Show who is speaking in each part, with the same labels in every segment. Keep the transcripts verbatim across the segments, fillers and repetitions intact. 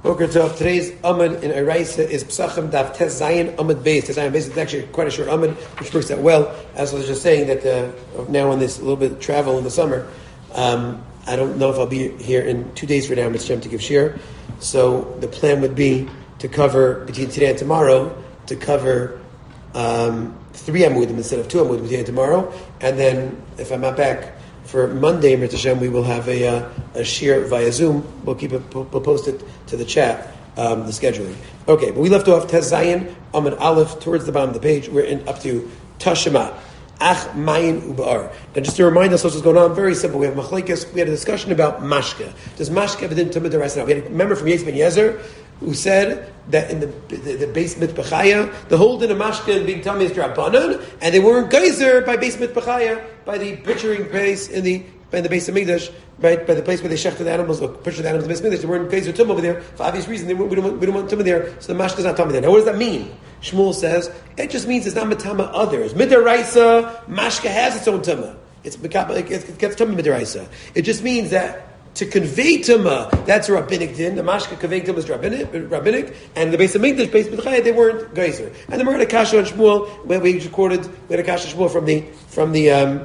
Speaker 1: Boker Tov. Today's Amud in Eraisa is Psachim Daf Tes Zayin Amud Beis. Tes Zayin Beis is actually quite a short Amud, which works out well. As I was just saying, that uh, now on this little bit of travel in the summer, um, I don't know if I'll be here in two days from now, Mister Shem, to give shir. So the plan would be to cover, between today and tomorrow, to cover um, three Amudim instead of two Amudim today and tomorrow. And then, if I'm not back for Monday, Mister Shem, we will have a, uh, a shir via Zoom. We'll keep it, we'll post it to the chat, um, the scheduling. Okay, but we left off Tes Zayin, Amud Aleph, towards the bottom of the page. We're in up to Tashema. Ach Mayin Ubar. Now, just to remind us what's going on, very simple. We have Machlekes. We had a discussion about Mashke. Does Mashke have a din Tumah D'Oraisa? Now, we had a member from Yetz Ben Yezer who said that in the the, the Beis Mitbechaya, the whole din of Mashke and being Tamei is Drabanan, and they weren't geyser by Beis Mitbechaya, by the butchering place in the by the Beis Hamikdash, right, by the place where they shechted the animals, or butchered the animals in the Beis Hamikdash. They weren't geyser Tumah over there for obvious reasons. They, we don't want, we don't want Tumah there, so the Mashke is not Tamei there. Now, what does that mean? Shmuel says it just means it's not Matama others. Midaraisa, Mashke has its own Tumah. It's it gets Tumah Midaraisa. It just means that to convey Tumah, that's a rabbinic din. The Mashke conveying Tumah is rabbinic, rabbinic, and the Beis Hamikdash, Beis B'chaya, they weren't geyser. And the Murad Akasha and Shmuel, where we recorded, we had Akasha Shmuel from the from the um,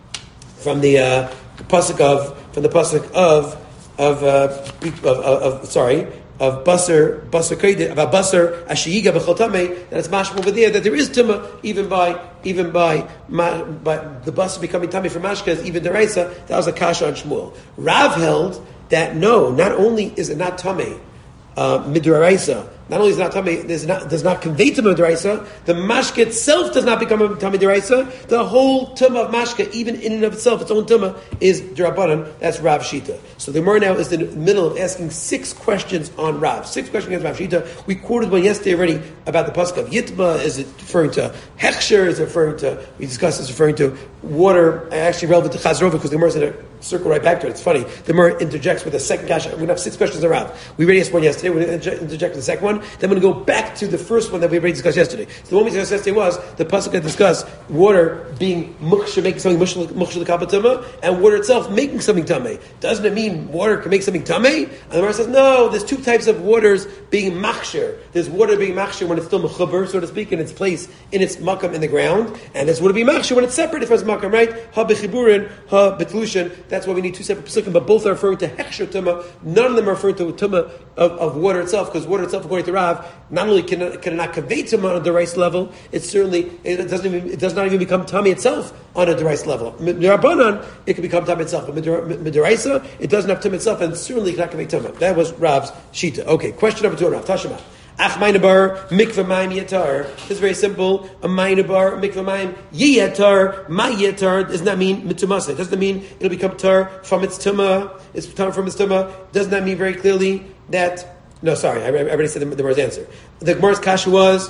Speaker 1: from the uh, pasuk of from the pasuk of of, uh, of, of, of sorry. Of basar, basar kredit, about basar ashiyiga b'chol tamei, that it's mashma over there, that there is tumah even by even by by the basar becoming tamei for mashkas, even deraisa. That was a kasha on Shmuel. Rav held that no, not only is it not tamei uh, midaraisa, not only is it not tamei, does not does not convey tumah deraisa. The mashka itself does not become a tamei deraisa. The whole tumah of mashka, even in and of itself, its own tumah is derabanan. That's Rav Shita. So the Gemara now is in the middle of asking six questions on Rav. Six questions against Rav Shita. We quoted one yesterday already about the pasuk of Yitma. Is it referring to Hechsher? Is it referring to, we discussed it's referring to water, actually relevant to Chazrova, because the Gemara is in a circle right back to it. It's funny. The Gemara interjects with a second kasha. We're going to have six questions on Rav. We already asked one yesterday. We're going to interject with the second one. Then we're going to go back to the first one that we already discussed yesterday. So the one we discussed yesterday was the pasuk that discussed water being muksha, making something muksha the kapatama, and water itself making something tamei. Doesn't it mean water can make something tamei? And the Gemara says, no, there's two types of waters being machsher. There's water being machsher when it's still mechuber, so to speak, in its place, in its makam in the ground, and there's water being machsher when it's separated from its makam, right? Ha bechiburin, ha betlushin. That's why we need two separate pasukim, but both are referring to hechsher tumah. None of them are referring to tumah of, of water itself, because water itself, according to Rav, not only can it, can it not convey tumah on the rice level, it certainly it doesn't even it does not even become tummy itself on a rice level. Midirabanan, it can become tummy itself, but midiraisa, it doesn't have tummy itself, and certainly cannot convey tumah. That was Rav's shita. Okay, question number two, Rav Tashema. Ach maynabar mikvah mayim yetar. It's very simple. A maynabar mikvah mayim yetar. My yetar does not mean mitumasa. It doesn't mean it'll become tar from its tumah. It's tar from its tumah. Does not mean very clearly that. No, sorry, I, I already said the, the Gemara's answer. The Gemara's kasha was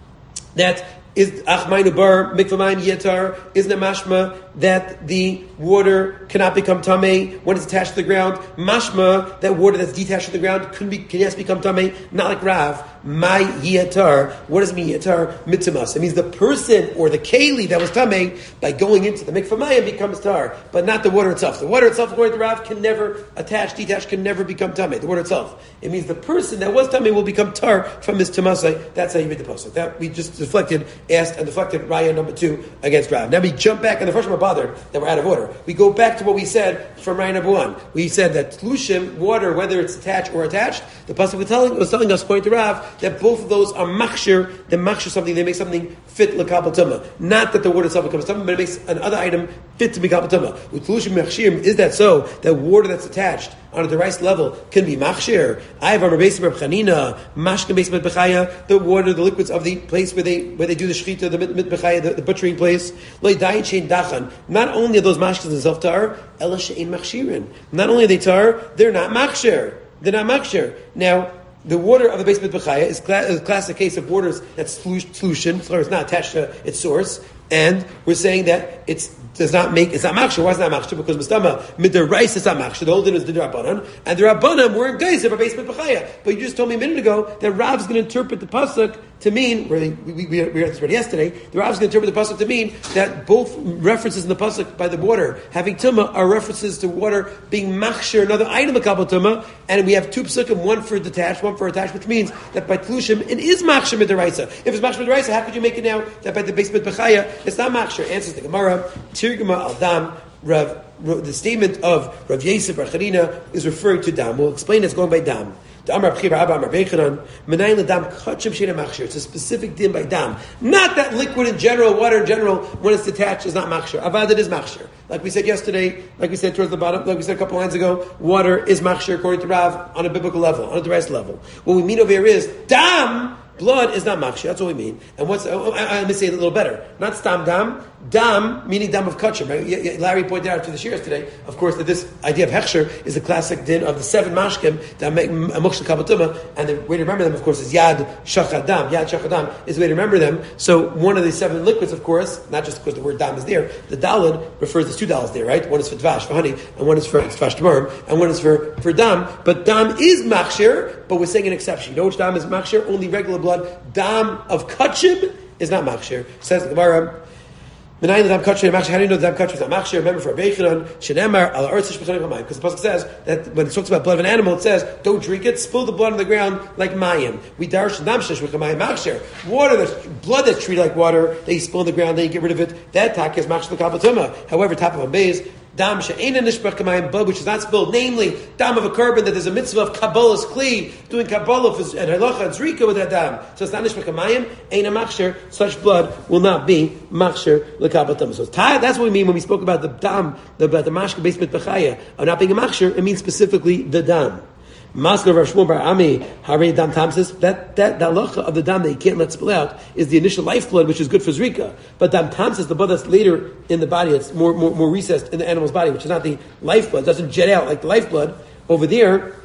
Speaker 1: that is ach maynabar mikvah mayim yetar. Isn't it mashma that the water cannot become tamei when it's attached to the ground? Mashma, that water that's detached from the ground can be can yes become tamei. Not like Rav. My yetar. What does it mean yetar? Mitzamas. It means the person or the keli that was tamei by going into the mikvah mayim becomes tar, but not the water itself. The water itself, according to Rav, can never attach, detach, can never become tamei. The water itself. It means the person that was tamei will become tar from his tamasai. That's how you read the pasuk. That we just deflected, asked and deflected raya number two against Rav. Now we jump back in the first one. Bothered that we're out of order. We go back to what we said from Raya number one. We said that tlushim, water, whether it's attached or attached, the pasuk was telling, was telling us, according to Rav, that both of those are machshir. They machshir something. They make something fit l'kabel tumah. Not that the water itself becomes tumah, but it makes another item fit to be kabel tumah. With tlushim machshir, is that so? That water that's attached on the rice level can be machshir. I have our base of Chanina, mashkin base bechaya, the water, the liquids of the place where they where they do the shechita, the mitbechaya, the, the butchering place. Lo dayin shein dachan. Not only are those mashkas themselves tar, ela she'ein machshirin. Not only are they tar, they're not machshir. They're not machshir. Now, the water of the base mitbechaya is a classic case of waters that's solution, so it's not attached to its source, and we're saying that it's does not make it's not machshir. Why is it not machshir? Because mistama midaraisa is not machshir. The whole thing is the rabbanan, and the rabbanan weren't geyser for base mitbechaya. But you just told me a minute ago that Rav's going to interpret the pasuk to mean, we, we, we read this already yesterday, the Rav is going to interpret the pasuk to mean that both references in the pasuk by the water having tumah are references to water being machshir, another item of kabbalah tumah, and we have two psukim, one for detached, one for attached, which means that by tlushim it is machshir midaraisa. If it's machshir midaraisa, how could you make it now that by the base mitbechaya it's not machshir? Answers the Gemara, Tirguma al dam, Rav, the statement of Rav Yosef Bar Charina is referring to dam. We'll explain it's going by dam. It's a specific din by dam. Not that liquid in general, water in general, when it's detached is not machshir. Avad it is machshir. Like we said yesterday, like we said towards the bottom, like we said a couple lines ago, water is machshir according to Rav on a biblical level, on a direct level. What we mean over here is dam. Blood is not machshir. That's what we mean. And what's oh, I, let me say it a little better. Not stam dam. Dam meaning dam of kachim. Right? Larry pointed out to the shiras today, of course, that this idea of hechsher is the classic din of the seven mashkim that make mukshel kabatuma, and the way to remember them, of course, is yad shachad dam. Yad shachad dam is the way to remember them. So one of the seven liquids, of course, not just because the word dam is there. The dalid refers to two daleds there, right? One is for dvash, for honey, and one is for dvash tamarim, and one is for for dam. But dam is machshir, but we're saying an exception. You know which dam is machshir? Only regular blood. Dam of kachim is not machshir. Says the Gemara. How do you know the dam kachim is not machshir? Remember for Abechanan, shenemar al artzish b'chanim, because the pasuk says that when it talks about blood of an animal, it says don't drink it, spill the blood on the ground like mayim. We darish namshish b'chamayim machshir. Water, that's blood that's treated like water, they spill on the ground, then you get rid of it. That tak is machshir l'kabatuma. However, top of a base. Dam she'ena nishbach kamayim, blood which is not spilled, namely dam of a korban that there's a mitzvah of kabbalah's kli, doing kabbalah and halacha and zrika with that dam. So it's not nishbach kamayim, ain't a machshir. Such blood will not be machshir l'kabatum. So that's what we mean when we spoke about the dam, the the mashka based mitbachaya of not being a machshir. It means specifically the dam. Maskar Rav Shmuel Bar Ami, Harei Dam Tamsis, that, that, the halacha of the dam that you can't let spill out is the initial lifeblood, which is good for Zrika. But Dam Tamsis, the blood that's later in the body, it's more, more, more recessed in the animal's body, which is not the lifeblood, it doesn't jet out like the lifeblood, over there,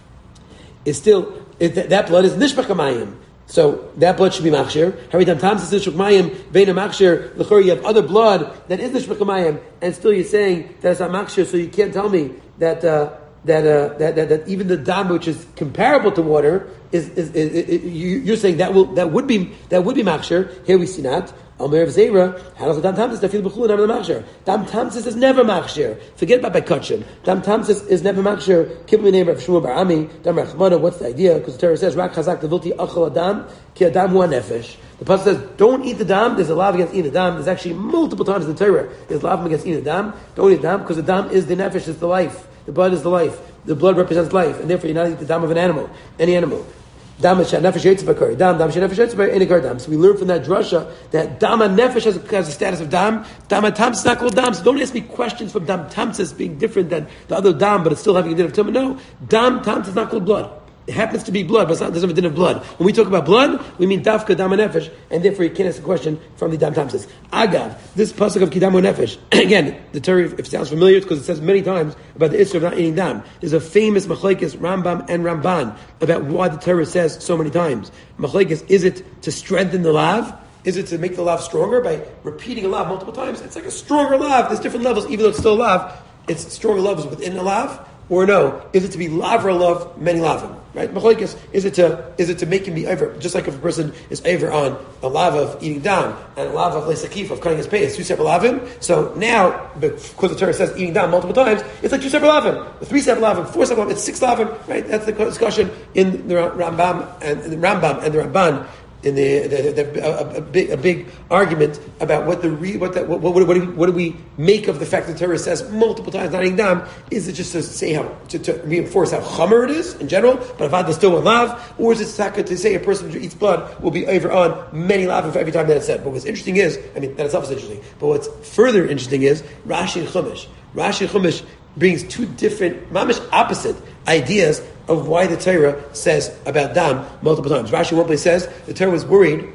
Speaker 1: is still, it, that, that blood is Nishbach Hamayim. So that blood should be machshir. Harei Dam Tamsis is Nishbach Veina machshir. L'chor, you have other blood that is Nishbach Hamayim, and still you're saying that it's not machshir, so you can't tell me that, uh, That, uh, that, that that even the dam, which is comparable to water, is, is, is, is, is you're saying that will that would be that would be machshir. Here we see not. Almer of Zera, how does the dam tamsis feel b'chulu never the machshir? Dam tamsis is never machshir. Forget about by kachim. Dam tamsis is never machshir. Kibbutz name of Shmuel Bar Ami. Dam Rachmana. What's the idea? Because the Torah says rak chazak levilti achol adam ki adam hu nefesh. The pasuk says don't eat the dam. There's a lav against eating the dam. There's actually multiple times in the Torah there's lav against eating the dam. Don't eat the dam because the dam is the nefesh. It's the life. The blood is the life. The blood represents life, and therefore you're not eating the dam of an animal, any animal. Dam nefesh yitzvah dam dam nefesh yitzvah any dam. So we learn from that drasha that dam nefesh has, has the status of dam. Dam tamsis is not called dam. So don't ask me questions from dam tamsis being different than the other dam, but it's still having a din of tumah. No, dam tamsis is not called blood. It happens to be blood, but it's not, it doesn't have a din of blood. When we talk about blood, we mean dafka dam nefesh, and therefore you can't ask a question from the dam tamsis. Agav, this pasuk of kidam nefesh. Again, the Torah, if it sounds familiar, it's because it says many times about the issue of not eating dam. There's a famous machlekes Rambam and Ramban about why the Torah says so many times. Machlekes, is it to strengthen the lav? Is it to make the lav stronger by repeating a lav multiple times? It's like a stronger lav. There's different levels, even though it's still a lav. It's stronger levels within a lav. Or no, is it to be lavra love many lavim? Right? Machlokes, is it to is it to make him be over? Just like if a person is over on a lava of eating dam and a lava of lesakif of cutting his pay, it's two separate lavim. So now, because the Torah says eating dam multiple times, it's like two separate lavim, three separate lavim, four separate lavim, it's six lavim. Right? That's the discussion in the Rambam and the Rambam and the Ramban. In the, the, the a, a big a big argument about what the re, what, the, what, what, what, do we, what do we make of the fact that the Torah says multiple times not eating dam? Is it just to say how to, to reinforce how chamer it is in general, but avad still one lav, or is it to say a person who eats blood will be over on many lavim for every time that it's said? But what's interesting is, I mean that itself is interesting, but what's further interesting is Rashi and Chumash. Rashi and Chumash brings two different, mamish opposite ideas of why the Torah says about dam multiple times. Rashi one place says the Torah was worried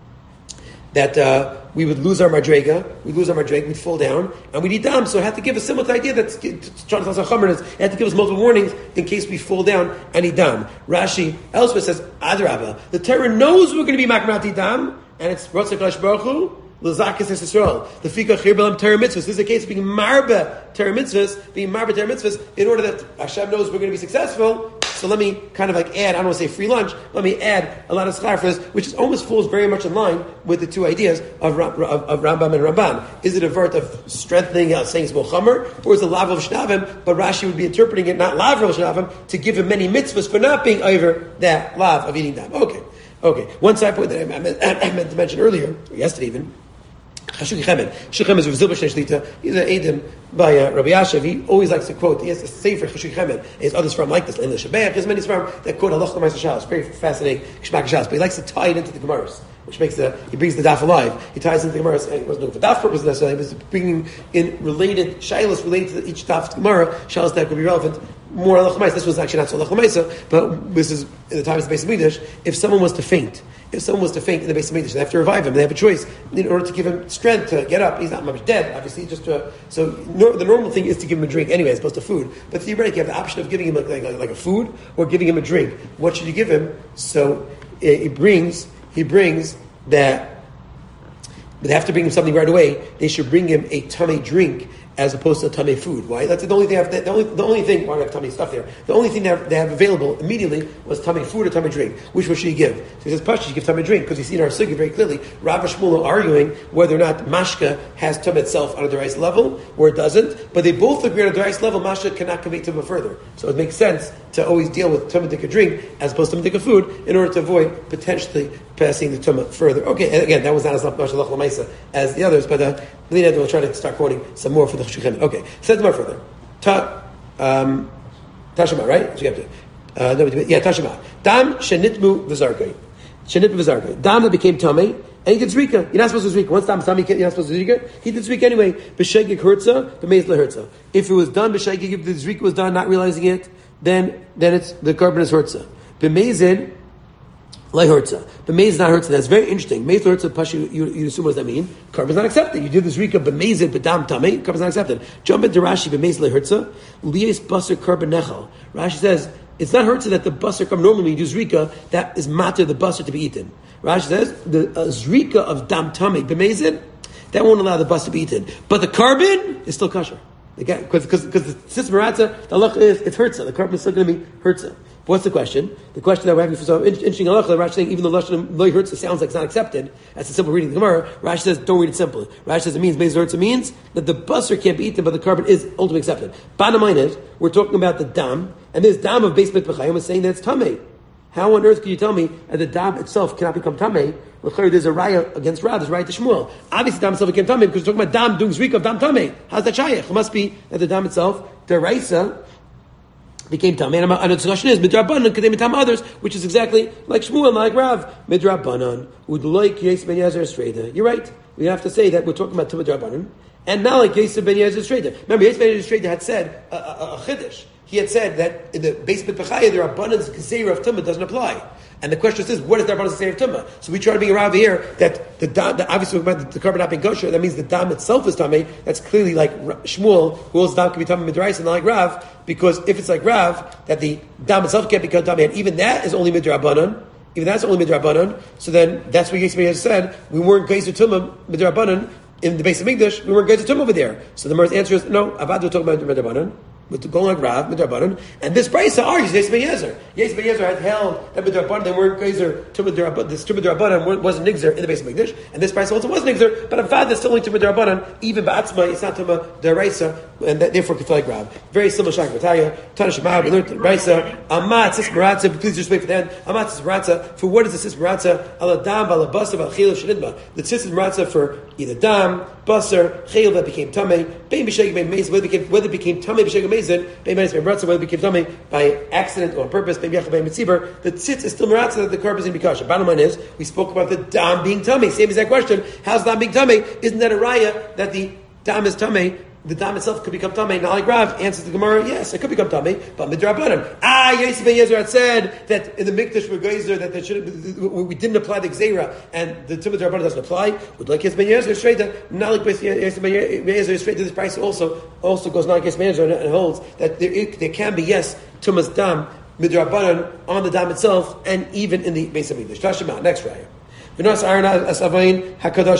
Speaker 1: that uh, we would lose our madrega, we'd lose our madrega, we'd fall down, and we'd eat dam. So it had to give a similar idea that's trying to tell us how chamer it is. It had to give us multiple warnings in case we fall down and eat dam. Rashi elsewhere says, Adrabah, the Torah knows we're going to be makmat eat dam, and it's Ratzak Lash Baruch Hu, L'zakas Yisrael. The Fika Chirbelam Torah mitzvahs. This is a case of being marba Torah mitzvahs, being marba Torah mitzvahs, in order that Hashem knows we're going to be successful. So let me kind of like add, I don't want to say free lunch, let me add a lot of schar for this, which is almost falls very much in line with the two ideas of, of, of Rambam and Ramban. Is it a vert of strengthening, uh, saying it's Mochamer, or is it lav of Shnavim? But Rashi would be interpreting it not lav of Shnavim, to give him many mitzvahs for not being over that lav of eating dam. Okay, okay. One side point that I meant, I meant to mention earlier, or yesterday even, Chashuki Chemed. Shechem is Rav Zilber Shnei Shlita. He's an Eidim by uh, Rabbi Yashav. He always likes to quote. He has a sefer Chashuki Chemed. His others from like this. Leila Shabbat. There's many from that quote Halach L'Maisa Shalos. Very fascinating Shmak Shalos. But he likes to tie it into the Gemaras, which makes the he brings the daf alive. He ties into the Gemaras. He wasn't doing it for daf purposes necessarily. He was bringing in related shilas related to each daf Gemara. Shilas that could be relevant. More Halach L'Maisa. This was actually not so Halach L'Maisa, but this is in the times of the Beis Hamikdash. If someone was to faint. If someone was to faint in the Beis Hamikdash, they have to revive him. They have a choice in order to give him strength to get up. He's not much dead, obviously. Just to, so no, the normal thing is to give him a drink anyway, as opposed to food. But theoretically, you have the option of giving him like, like, like a food or giving him a drink. What should you give him? So he brings he brings that. They have to bring him something right away. They should bring him a tummy drink as opposed to a tummy food. Why? That's the only thing. They have, the only the only thing. Why do I have tummy stuff there? The only thing they have, they have available immediately was tummy food or tummy drink. Which one should you give? So he says, "Pasha, you give tummy drink," because you see in our sugya very clearly. Rav and Shmuel are arguing whether or not mashka has tummy itself on a derais level or it doesn't. But they both agree on a derais level, mashka cannot convey tummy further. So it makes sense to always deal with tummy dika drink as opposed to tummy dika food in order to avoid potentially passing the tummy further. Okay, and again, that was not as much halach l'maisa as the others, but uh, we'll try to start quoting some more for the Chashuki. Okay, says more further. Ta, um, Tashema, right? So you have to. Uh, no, yeah, Tashema. Dam shenitmu v'zarkai. Shenitmu v'zarkai. Dam that became tummy, and he did zrika. You're not supposed to zrika. Once dam tummy, you're not supposed to zrika. He did zrika anyway. B'shegig hurtza, b'meiz lehertza. If it was done, b'shegig, if the zrika was done, not realizing it, then then it's the carbon is hurtza. B'meizin. Lay hurtza. But maize is not hurtza. That's very interesting. Maize hurtza, pashu, you, you assume what does that mean? Carbon is not accepted. You did this rika, but maize it, but dam tame, carbon is not accepted. Jump into Rashi, but maize lay hurtza. Lies basar carbon nechal. Rashi says, it's not hurtza that the basar carbon, normally when you do zrika, that is matter the basar to be eaten. Rashi says, the uh, zrika of dam tame, but maize it, that won't allow the basar to be eaten. But the carbon is still kosher. Because because the sis maratza, the halach is, it's hurtza. The carbon is still going to be hurtza. What's the question? The question that we're having for so interesting halacha, Rashi saying even though lashon loy hurtza sounds like it's not accepted, that's a simple reading of the Gemara. Rashi says don't read it simply. Rashi says it means meiz hurtza means that the basar can't be eaten, but the carbon is ultimately accepted. Bottom line is we're talking about the dam, and this dam of Beis B'chayim is saying that it's tamei. How on earth can you tell me that the dam itself cannot become tamei? There's a raya against Rav, there's a raya to Shmuel. Obviously, dam itself became tamei because we're talking about dam doing zrika of dam tamei. How's that shayach? It must be that the dam itself, the raisa, became tamei. And the discussion is midrabanan kadei mitam others, which is exactly like Shmuel, like Rav. Midrabanan would like Yosef ben Yezer Streda. You're right. We have to say that we're talking about midrabanan, and not like Yosef ben Yezer Streda. Remember, Yosef ben Yezer Streda had said a, a, a chiddush. He had said that in the Beis B'chayim, the abundance Gezeira of Tumah doesn't apply. And the question is, what is the abundance Gezeira of Tumah? So we try to bring around here that the dam, that obviously about the carbon not being kosher, that means the dam itself is tamei. That's clearly like Shmuel, who holds dam can be tamei midrash and not like Rav, because if it's like Rav, that the dam itself can't become tamei, and even that is only midrabanan, even that's only midrabanan, so then that's what Yisrael has said, we weren't Gezer Tumah midrabanan in the Beis Hamikdash, we weren't Gezer Tumah over there. So the Gemara's answer is, no, Avadu talking about midrabanan. With going like Rav, Midrabanan, and this brisa argues Yosef ben Yezer. Yosef ben Yezer had held that Midrabanan they weren't Gezer to Midrabanan. This to Midrabanan wasn't Nigzer in the Beis Hamikdash, and this brisa also was Nigzer. But Avad is still only to Midrabanan, even Ba'atzma, it's not to Deraisa, and that, therefore could like Rav. Very similar Shach Bataya. Tana Shema, we learned Raisa. Amat sis maratza. Please just wait for the end. Amat sis maratza. For what is the sis maratza? Aladam, balabasa, balchil shenidma. The sis maratza for either dam, basar, chayil that became tamei, bein b'shegeg bein mezin, whether it became whether it became tamei b'shegeg mezin, bein meis bein maratza, whether it became tamei by accident or on purpose, bein yachal bein mitziber. The tzitz is still maratza that the carb is in bikasha. Bottom line is we spoke about the dam being tamei. Same exact question. How's dam being tamei? Isn't that a raya that the dam is tamei? The dam itself could become tamei. Not like Rav answers the Gemara. Yes, it could become tamei, but midrabanan. Ah, Yosef ben Yezer had said that in the mikdash we're geyser that there should we didn't apply the gzeira and the tumah midrabanan doesn't apply. Would like Yosef ben Yezer straight that not like Yosef ben Yezer straight that this price also also goes not like Yosef ben Yezer and holds that there, it, there can be yes tumah's dam midrabanan on the dam itself and even in the base of mikdash. Tashema next raya. V'nas arna asavain hakadoshim.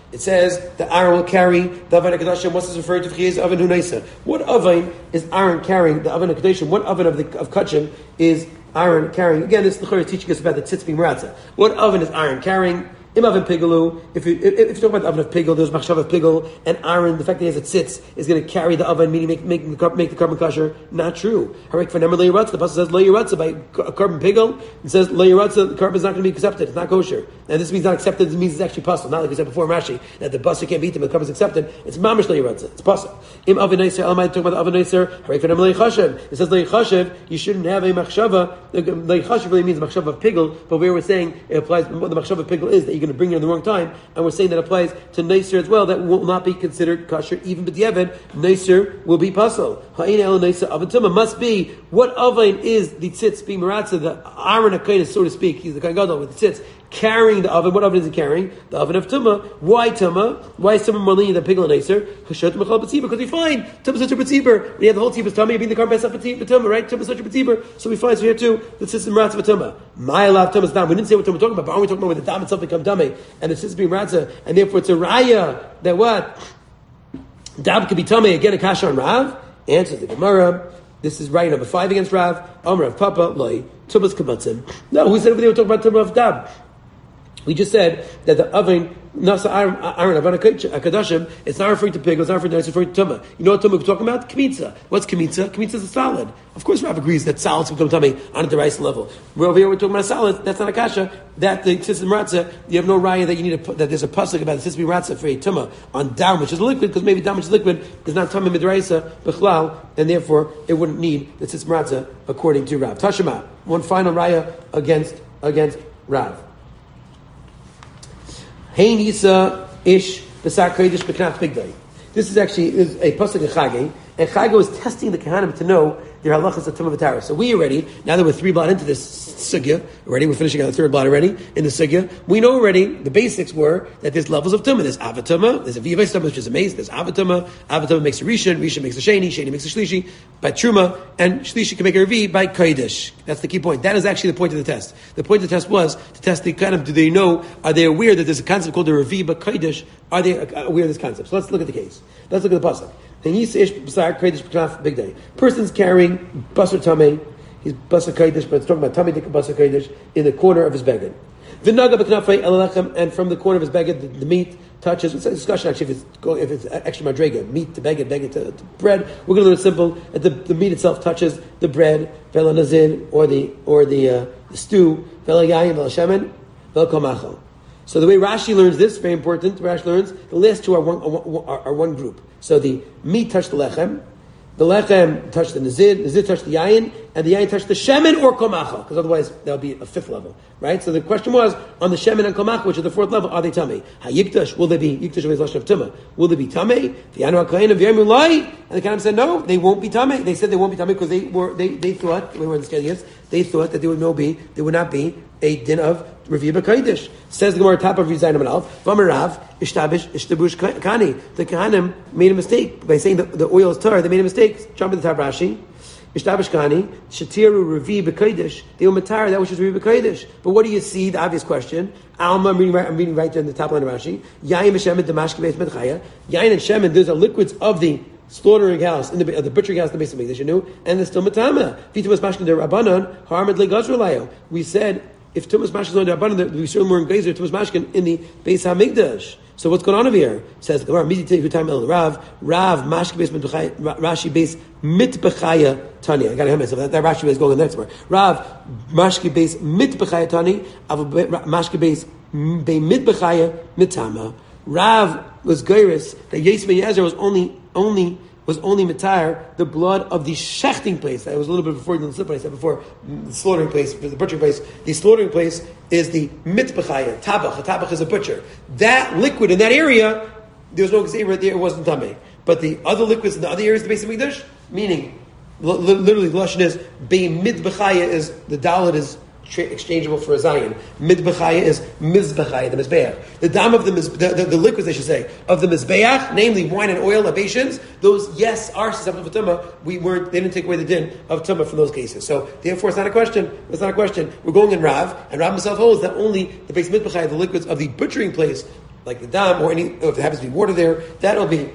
Speaker 1: It says that Aaron will carry the oven HaKadoshim. What's this referring to? Is oven Hunaisa. What oven is Aaron carrying? The oven HaKadoshim. What oven of the of Kachim is Aaron carrying? Again, this is teaching us about the tzitz b'maratza. What oven is Aaron carrying? Im oven pigalu. If you if, if you talk about the oven of pigel, there's machshav of pigel, and Aaron, the fact that he has it sits, is going to carry the oven, meaning make make the make the carbon kosher. Not true. Harik for number le'yiratza. The pasuk says le'yiratza by carbon pigel. It says le'yiratza. The carbon is not going to be accepted. It's not kosher. And this means not accepted. This means it's actually possible. Not like we said before, Rashi, that the basar can't beat them. The carbon is accepted. It's mamish le'yiratza. It's possible. Im oven neiser. Elamai talking about the oven neiser. Harik for number le'yichashev. It says le'yichashev. You shouldn't have a machshava. Le'yichashev really means machshava of pigel, but we were saying it applies. What the machshava of pigel is that you're going to bring it in the wrong time. And we're saying that applies to Neiser as well. That will not be considered kosher. Even b'diavad, Neiser will be pasul. Ha'in el Neiser oven tumah must be what oven is the tzitz being maratza, the Aaron HaKohen, so to speak. He's the Kohen Gadol with the tzitz carrying the oven. What oven is he carrying? The oven of tumah. Why tumah? Why is tumah more lenient than pigel and Neiser? Because we find tumah such a b'tzibur. We have the whole tzibur tumah. Being the carbon besaf b'tumah, right? Tumah such a b'tzibur. So we find so here too the tzitz and maratza tumah. My love tumah is dam. We didn't say what tumah we're talking about, but aren't we talking about when the dam itself become dummy and the tzitz being maratza, and therefore it's a raya that what dam could be tummy again a kasha on Rav. Answers the Gemara. This is right number five against Rav. Amar of Papa loy tumah's kabatzim. No, who said over there we're talking about tumah of dam? We just said that the oven, Nasa Aaron, Avan HaKadoshim, it's not referring to pig, it's not referring to, it's referring to tumah. You know what tumah we're talking about? Kmitza. What's kmitza? Kmitza is a salad. Of course, Rav agrees that salads become tummy on the rice level. We're over here, we're talking about a salad, that's not a kasha. That the tzitz maratza, you have no raya that you need to put, that there's a pasuk about the tzitz maratza for a tumah on down, which is liquid, because maybe down which is liquid is not tumah midraisa, b'chlal, and therefore it wouldn't need the tzitz maratza according to Rav. Tashema, one final raya against, against Rav. Hey Nisa ish b'sar kodesh b'knaf bigdai. This is actually is a pasuk in Chagei, and Chagei was testing the Kohanim to know their halachas of tumah v'tara. So we already, now that we're three blot into this sugya, already we're finishing on the third blot already in the sugya. We know already the basics were that there's levels of tumah. There's avatuma, there's a vivais tumah, which is amazing. There's avatuma, avatuma makes a rishon, rishon makes a sheni, sheni makes a shlishi by truma, and shlishi can make a revi by kodesh. That's the key point. That is actually the point of the test. The point of the test was to test the kind of, do they know, are they aware that there's a concept called the revi by kodesh? Are they aware of this concept? So let's look at the case. Let's look at the pasuk. Person's carrying basar tamei, he's basar kodesh, but it's talking about tamei basar kodesh in the corner of his beged. V'naga b'knafei elechem, and from the corner of his beged, the, the meat touches. It's a discussion actually if it's going, if it's extra madrega, meat to beged, beged to, to bread. We're going to learn it simple. The, the meat itself touches the bread, vela nazin, or the or the, uh, the stew, vela yayin, vela shemen, vela komachal. So the way Rashi learns this, very important. Rashi learns the last two are one are, are one group. So the meat touched the lechem, the lechem touched the nazid, nazid touched the yayin, and the yayin touched the shemen or komachal, because otherwise that would be a fifth level, right? So the question was on the shemen and komachal, which are the fourth level, are they tamei? Hayikdash, will they be yikdash of lashon of tumah? Will they be tamei? The yanu hakayin of yemulai, and the Kohanim said no, they won't be tamei. They said they won't be tamei because they were they they thought we were understanding this. They thought that there would no be there would not be a din of Revi'ah b'kodesh. Says the Gemara, top of Yizayim and Alf, V'amarav, ishtabish, ishtabush kani. The Kohanim made a mistake by saying that the oil is tar. They made a mistake. Jump at the top, Rashi. Ishtabish kani, shatiru Revi'ah b'kodesh. They were matar, that which was Revi'ah b'kodesh. But what do you see? The obvious question. Alma, I'm reading right, I'm reading right there in the top line of Rashi. Yayin v'shemen damashki beis medchaya. Yayin and shemen, those are liquids of the slaughtering house, in the, uh, the butchering house, in the base of Mikdash, you knew, and there's still matama. V'tumas mashkin der Rabbanon, harmad legazrulayo. We said, if Tumas Mashkin is on the Rabbanon, we certainly more in Gezer, Tumas Mashkin in the Beis HaMikdash. So what's going on over here? It says, Rav, Rav, Mashkin Beis Rashi Beis Mitbechaya Tani. I got to have myself. That, that Rashi is going on the next one. Rav, Mashkin Beis Mitbechaya Tani, Mashkin Beis Bei Mitbechaya Mitama. Rav was Geiris, that Yisrael Ben Yezer was only, only, was only mitar the blood of the shechting place. That was a little bit before the slip. I said before the slaughtering place, the butchering place. The slaughtering place is the mitbechaya tabach. A tabach is a butcher. That liquid in that area, there was no gzeira right there. It wasn't tamei. But the other liquids in the other areas of the base of Mikdash, meaning literally the lashon is be mitbechaya is the dalet is exchangeable for a zayin. Midbechaya is mizbechaya, the mizbeach. The dam of the, the, the the liquids, I should say, of the mizbeach, namely wine and oil libations. Those, yes, are susceptible to tumah. We weren't. They didn't take away the din of tumah from those cases. So therefore, it's not a question. It's not a question. We're going in Rav, and Rav himself holds that only the base midbechaya, the liquids of the butchering place, like the dam, or any, or if there happens to be water there, that'll be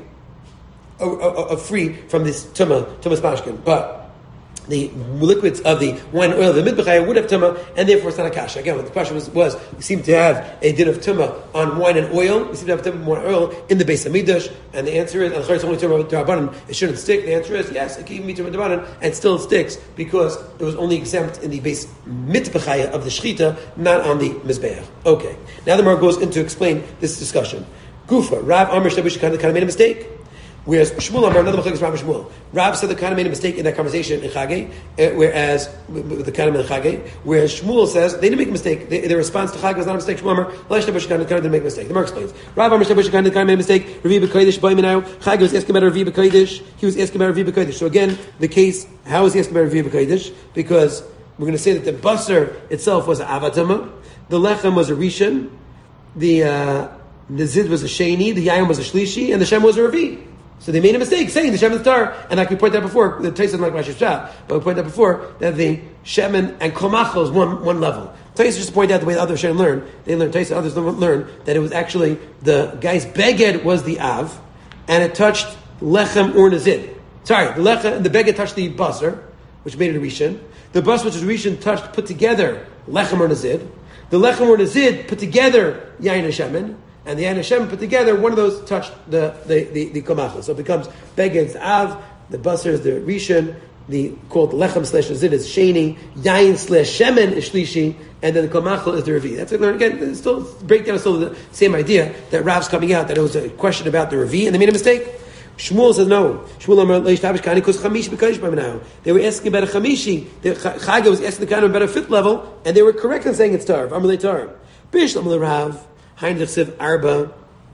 Speaker 1: a, a, a free from this tumah, tumas mashkin. But the liquids of the wine and oil, the midbechaya would have tumah, and therefore it's not a kasha. Again, what the question was, was we seem to have a din of tumah on wine and oil. We seem to have tumah on wine and oil in the base of midrash, and the answer is, and it's only tumah d'Rabbanan, it shouldn't stick. The answer is yes, it can be tumah d'Rabbanan, and still it sticks because it was only exempt in the base midbechaya of the shechita, not on the mizbeach. Okay, now the Gemara goes into explain this discussion. Gufa, Rav Amr Shtabush kind of made a mistake. Whereas Shmuel Amar, another machlokes Rav and Shmuel. Rav said the kind of made a mistake in that conversation in Chagay, whereas the kind of in Chagay, whereas Shmuel says they didn't make a mistake. They, their response to Chagay was not a mistake. Shmuel Amar, Lash Tabush kind of didn't make a mistake. The Gemara explains. Rav Amar Tabush kind of made a mistake. Revi b'kodesh boimenau. Chagay was asking about Revi b'kodesh. He was asking about Revi b'kodesh. So again, the case, how is he asking about Revi b'kodesh? Because we're going to say that the basar itself was an avatama, the lechem was a rishon, the uh, the zid was a sheni, the yayim was a shlishi, and the shem was a revi. So they made a mistake saying the Shem is tar, and like we pointed out before, the taste doesn't like Rashi Shah, but we pointed out before that the Shemen and Komachel is one one level. Taisa just to point out the way the other Shem learned, they learned, Taisa, others learned that it was actually the guy's beged was the Av, and it touched Lechem or Nazid. Sorry, the Lechem, the beged touched the Basar, which made it a Rishon. The Bas, which was Rishon, touched, put together Lechem or Nazid. The Lechem or Nazid put together Yain and Shemen. And the Yain Hashem put together, one of those touched the the the, the Komachel. So it becomes Beged's Av, the Basar is the Rishon, the called the Lechem slash Nazid is Sheni, Yain slash Shemen is Shlishi, and then the Komachel is the Revi. That's it. Again, it's still breakdown is still the same idea that Rav's coming out that it was a question about the Revi and they made a mistake. Shmuel says no. Shmuel because Chamish b'kodesh by now. They were asking about a Chamishi. Chagay was asking the kind of about a fifth level, and they were correct in saying it's Tar. Amalei Tar. Bish Amalei Rav. Heinrich Siv Arba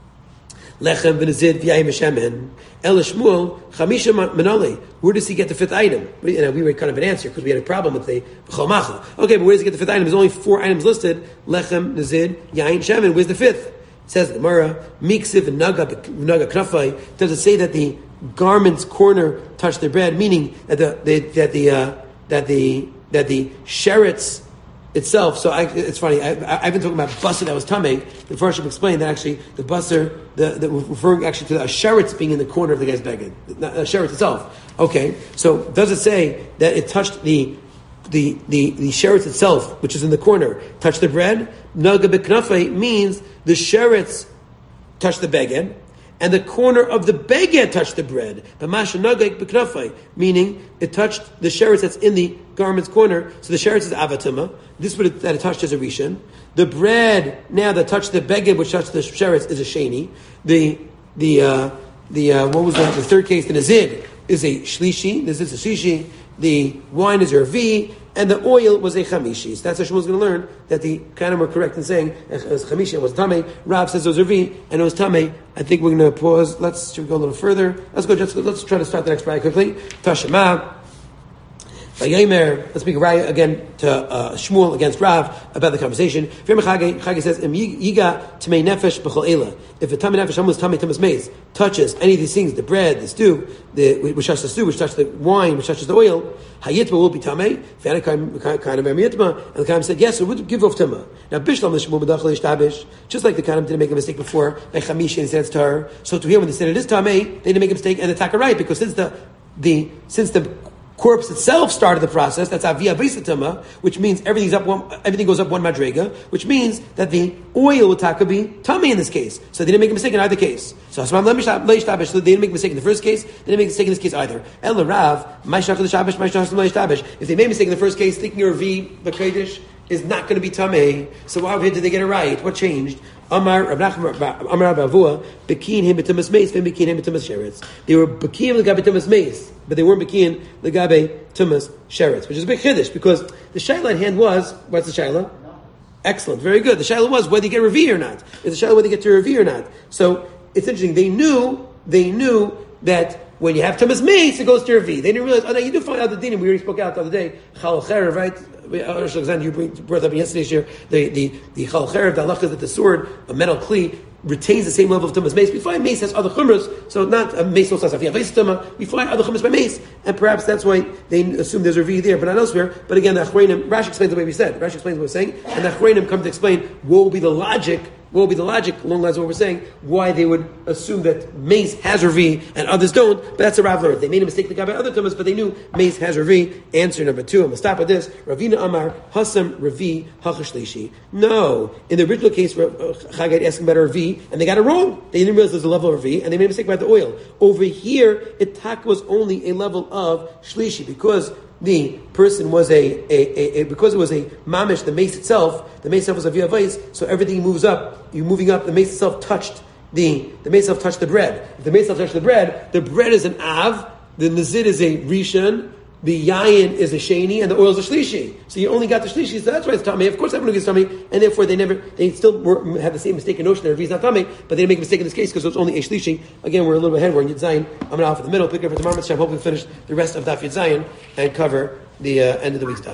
Speaker 1: Lechem v'Nazid v'Yayim Hashemen El Shmuel Chamisha Manoli. Where does he get the fifth item? You know, we were kind of an answer because we had a problem with the B'chol Machal. Okay, but where does he get the fifth item? There's only four items listed: Lechem, Nazid, Yain, Shemen. Where's the fifth? It says the Gemara Miksiv and Naga Naga Knafai. Does it say that the garment's corner touched the bread? Meaning that the, the that the uh, that the that the sheretz itself, so I, it's funny. I, I, I've been talking about basar that was tamei. The first should explain that actually the basar, the, the referring actually to the sheretz being in the corner of the guy's beged, the sheretz itself. Okay, so does it say that it touched the the the the sheretz itself, which is in the corner, touched the bread? Naga b'knafei means the sheretz touched the beged, and the corner of the beged touched the bread. Meaning it touched the sheretz that's in the garment's corner. So the sheretz is avatuma. This would have, that it touched as a rishon. The bread now that touched the beged, which touched the sheretz, is a sheni. The the uh, the uh, what was that? The third case, the nazid is a shlishi. This is a shishi. The wine is a revi, and the oil was a chamishi. So that's how Shmuel's going to learn that the kind of were correct in saying it was chamishi, it was tamei. Rav says it was revi, and it was tamei. I think we're going to pause. Let's should we go a little further. Let's go. Just let's try to start the next brayah quickly. Tashema. Let's speak right again to uh, Shmuel against Rav about the conversation. Chagay says, "Yiga tamei nefesh b'chol ela." If a tamei nefesh, someone's tamei tumas meis, touches any of these things, the bread, the stew, the which touches the stew, which touches the wine, which touches the oil, hayitma will be tamei. Kind of hayitma, and the Kaim said, "Yes, it would give off tamah." Now, bishlam the Shmuel b'dachal ishtabish, just like the Kaim didn't make a mistake before, like chamishi and said it's tar. So to hear when they said it is tamei, they didn't make a mistake and attack it right because since the the since the corpse itself started the process. That's avia b'isatama, which means everything's up one, everything goes up one madrega, which means that the oil would taka be tummy in this case. So they didn't make a mistake in either case. So they didn't make a mistake in the first case. They didn't make a mistake in this case either. El Rav, if they made a mistake in the first case, thinking your v b'kodesh is not going to be tamei. So why did they get it right? What changed? Amar Rav Nachman Amar Bavua bekin him b'tumas meis, then bekin him b'tumas sheretz. They were bekin l'gabe tumas meis, but they weren't bekin l'gabe tumas sheretz, which is a big chiddush because the shaila at hand was what's the shaila? No. Excellent, very good. The shaila was whether you get revi or not. Is the shaila whether you get to revi or not? So it's interesting. They knew they knew that when you have tumas meis, it goes to revi. They didn't realize. Oh, no, you do find out the dinim. We already spoke out the other day. Chal cherev, right? Alexander, you brought up yesterday's year the the the chal cherev, the halachah that the sword, a metal kli, retains the same level of tumas mace. We find mace has other chumras, so not a mace also has a we find other chumras by mace, and perhaps that's why they assume there's a revi there, but not elsewhere. But again, the Achreinim, Rashi explains the way we said. Rashi explains what we're saying, and the Achreinim come to explain what will be the logic what would be the logic along the lines of what we're saying, why they would assume that mace has Revi and others don't, but that's a Rav learned. They made a mistake the guy by other Tumas, but they knew mace has Revi. Answer number two, I'm going to stop with this. Ravina Amar, Hasam Revi, Hachashlishi. No. In the original case, Chagai asking about a Revi, and they got it wrong. They didn't realize there's a level of Revi, and they made a mistake about the oil. Over here, Itak was only a level of Shlishi, because the person was a, a, a, a because it was a mamish, the mace itself, the mace itself was a via vice, so everything moves up. You're moving up, the mace itself touched the, the mace itself touched the bread. If the mace itself touched the bread, the bread is an av, the nazid is a rishon, the yayin is a sheni, and the oil is a shlishi. So you only got the shlishi, so that's why it's tummy. Of course, everyone gets tummy, and therefore they never, they still were, had the same mistaken notion that Revi is not tummy, but they didn't make a mistake in this case because it was only a shlishi. Again, we're a little bit ahead. We're in Yud Zayin. I'm going to off in the middle, pick it up for tomorrow. I'm hoping to finish the rest of Daf Yud Zayin and cover the uh, end of the week's Daf.